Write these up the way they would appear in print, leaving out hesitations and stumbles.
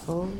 Oh.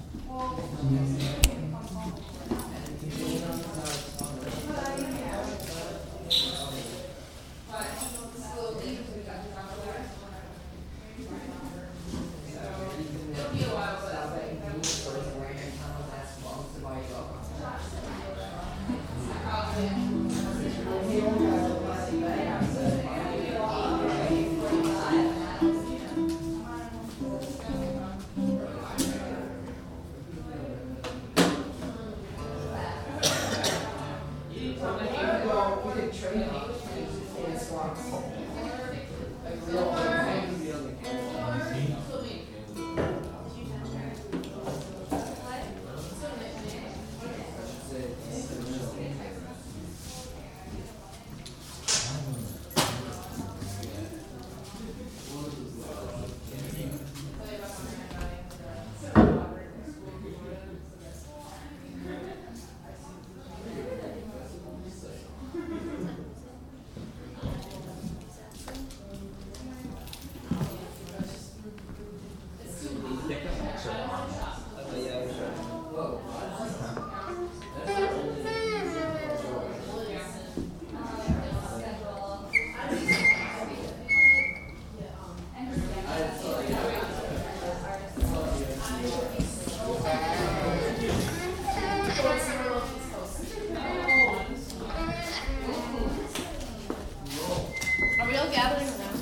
Are we all gathering around?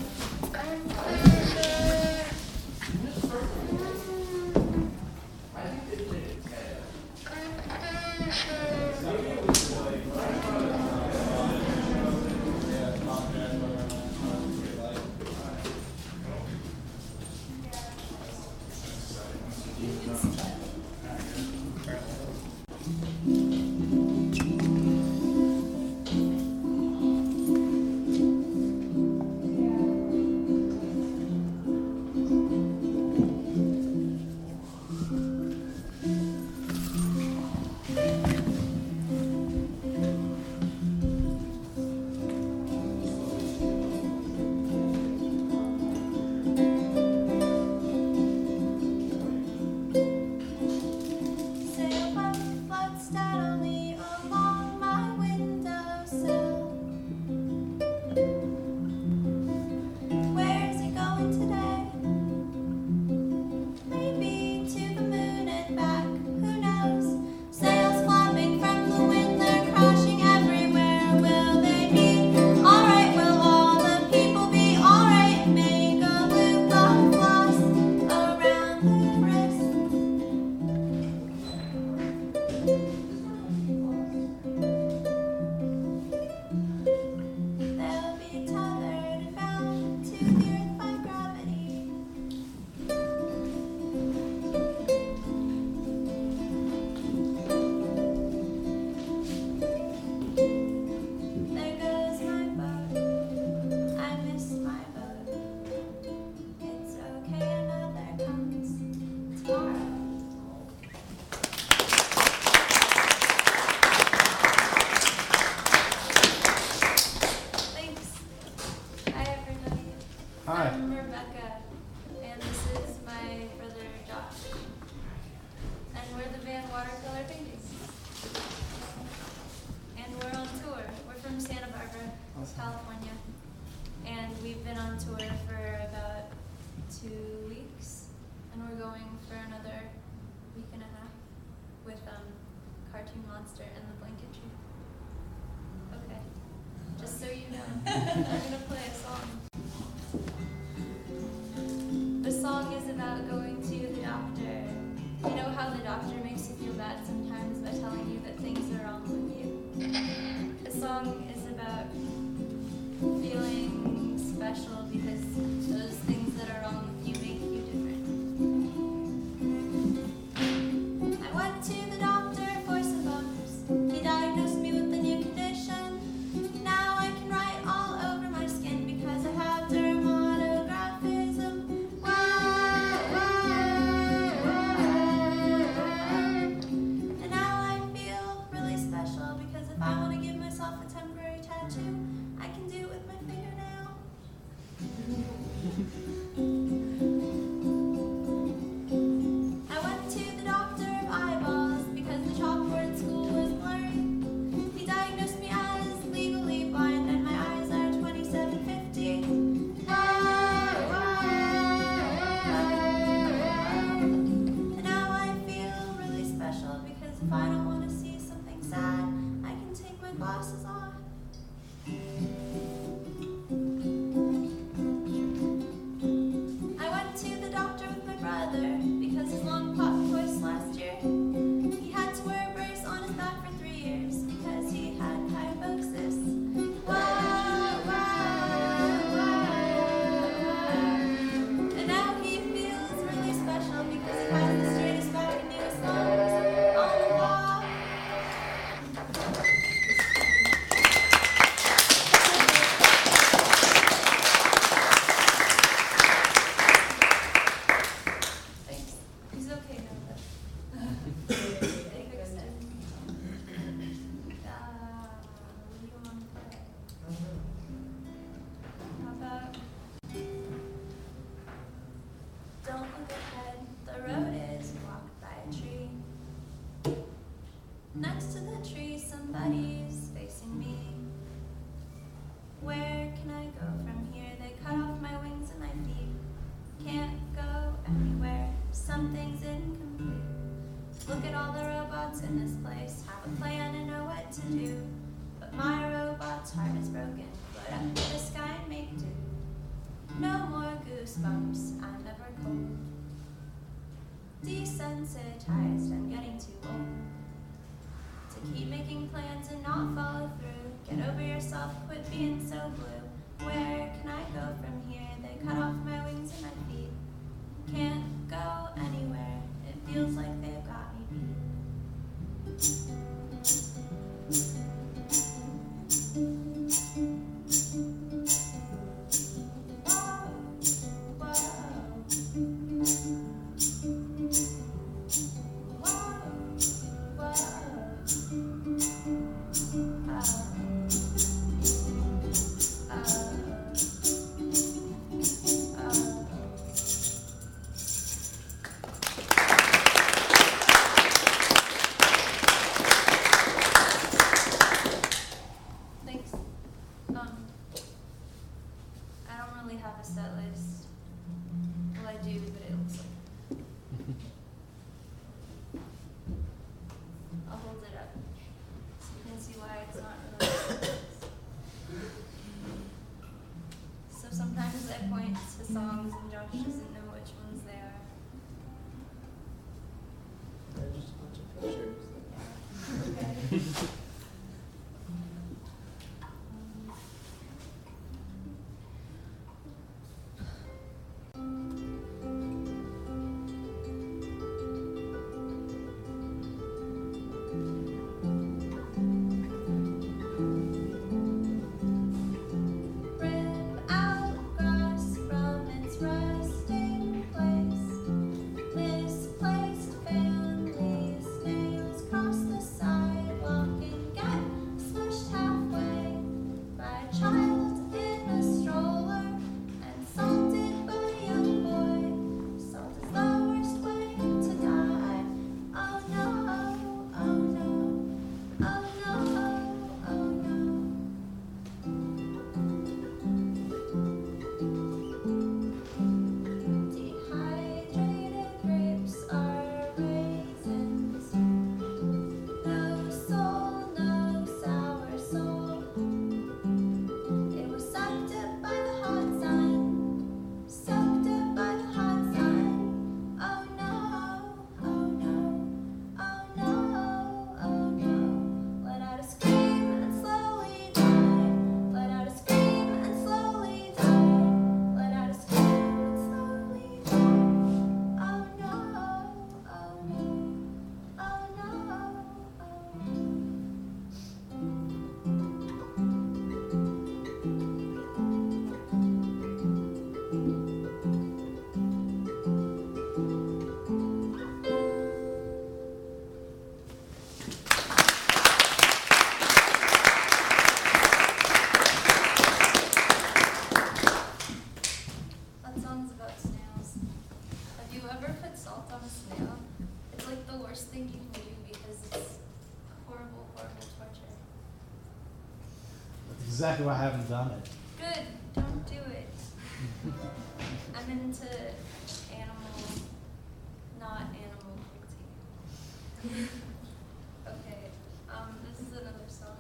I'm Rebecca, and this is my brother Josh. And we're the band Watercolor Paintings. And we're on tour. We're from Santa Barbara, California. And we've been on tour for about 2 weeks. And we're going for another week and a half with Cartoon Monster and the Blanket Tree. Okay, just so you know, I'm gonna play a song. The song is about going to the doctor. You know how the doctor makes you feel bad sometimes by telling you that things are wrong with you? The song is about feeling special because those things that are wrong with you make you different. I went to the doctor for some bumps. He diagnosed me with a new condition. Now I can write all over my skin because I have dermatographism. And now I feel really special because if I want to give myself a temporary tattoo, I can do it with my fingernail. something's incomplete. Look at all the robots in this place, have a plan and know what to do. But my robot's heart is broken, float up to the sky and make do. No more goosebumps, I'm never cold. Desensitized, I'm getting too old to keep making plans and not follow through. Get over yourself, quit being so blue. Where can I go from here? They cut off my wings and my feet. Can't go anywhere, it feels like they've got me beat. Songs and Josh doesn't know which ones they are. They're just a bunch of pictures. Okay. Exactly why I haven't done it. Good, don't do it. I'm into animal, not animal cruelty. Okay, this is another song.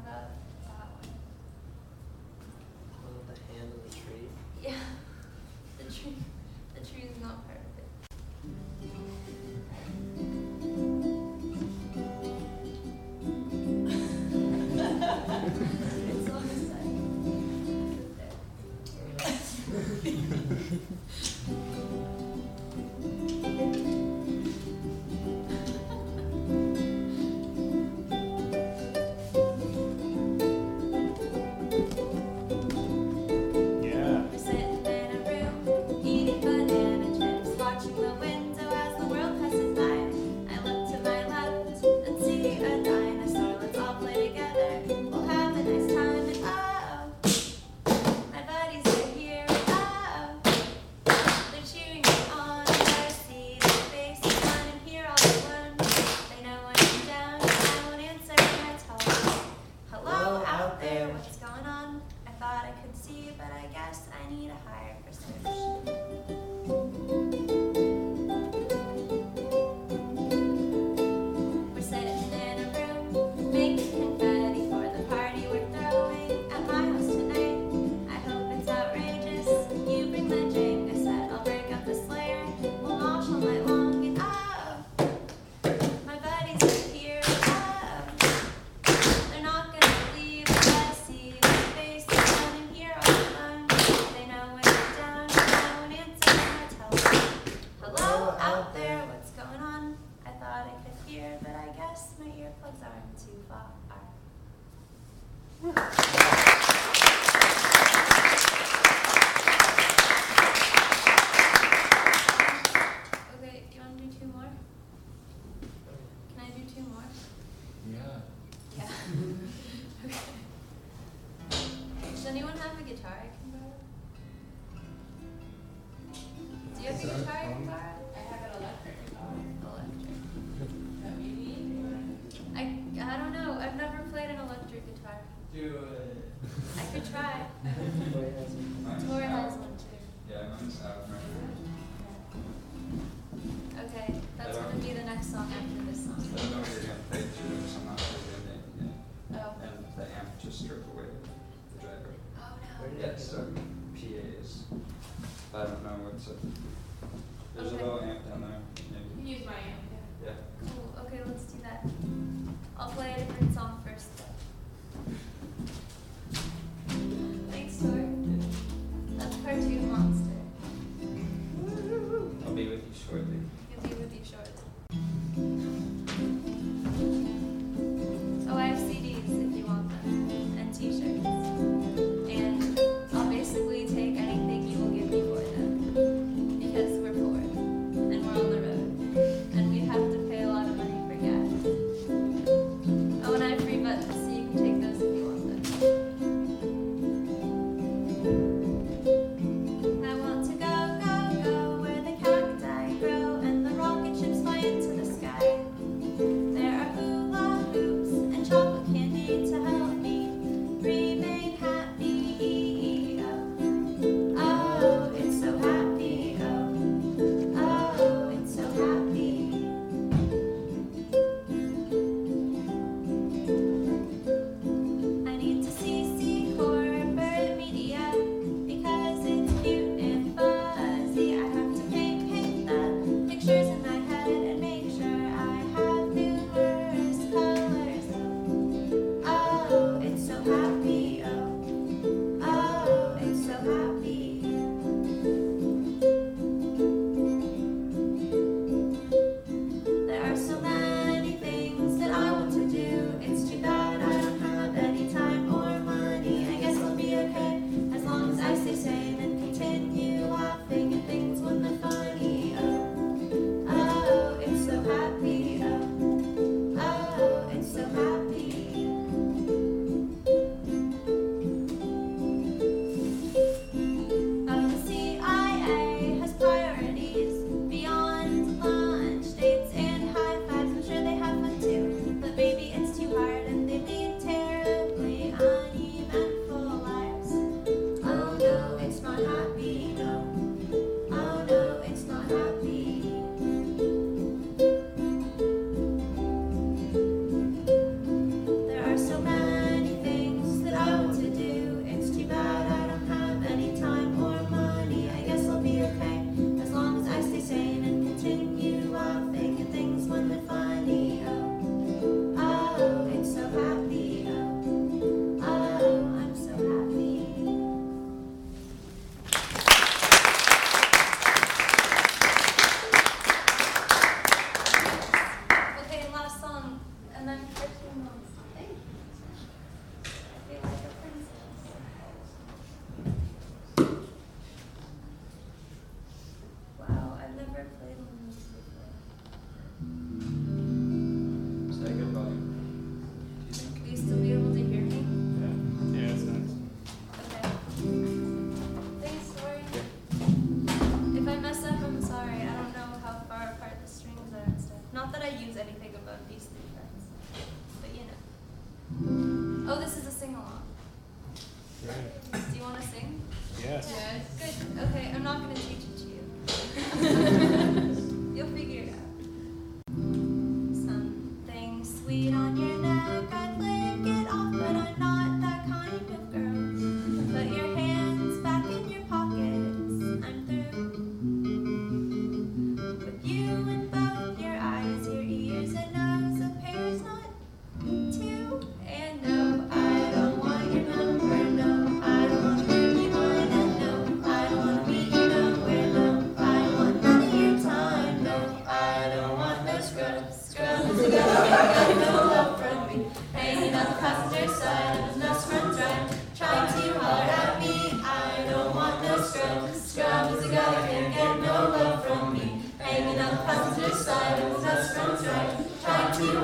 about that one? The hand of the tree. Yeah. The tree is not part of it. It's on the side. Yeah. We're sitting in a room, eating banana chips, watching the window as the world passes by. I look to my left and see a dinosaur. Let's all play together. We'll have a nice time. And oh, my buddies are here. Oh, they're cheering me on. And I see their faces on and hear all the fun. They know when I'm down and I won't answer when I tell them. Hello out there, what's going on? I thought I could see, but I guess I need a higher perception. We're sitting in a room, making confetti for the party we're throwing at my house tonight. I hope it's outrageous. You bring the Jenga set, I'll break up the Slayer. We'll mosh all night long and oh, my buddies are here. Oh, they're not gonna leave. I see their faces on and hear all the fun. They know when I'm down and I won't answer when I tell them. Hello out there, what's going on? I thought I could hear, but I guess my earplugs aren't too far. Okay, you want to do two more? Can I do two more? Yeah. Yeah. Okay. Does anyone have a guitar I can borrow? Do you have a guitar I can borrow? I have an electric guitar. Electric. That we need. I don't know. I've never played an electric guitar. Do it. I could try. Tori has it. Tori has one too. Yeah, mine's out right Okay, that's gonna be the next song after this now. I song. don't know if you're gonna play tunes, I'm not really in it yet. Oh. And the amp just stripped away the driver. Oh Where no. did Yeah, so PAs. I don't know what's up. There's Okay. a little amp down there, You can maybe. use my amp. Yeah. Cool. Okay, let's do that. I'll play a different song first though. Thanks, Tori. That's Cartoon Monster. I'll be with you shortly. He'll be with you shortly. Oh, I have CDs if you want them, and t-shirts. And I'll basically take anything you will give me for them. Because we're poor, and we're on the road, and we have to pay a lot of money for gas. Oh, and I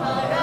Colorado.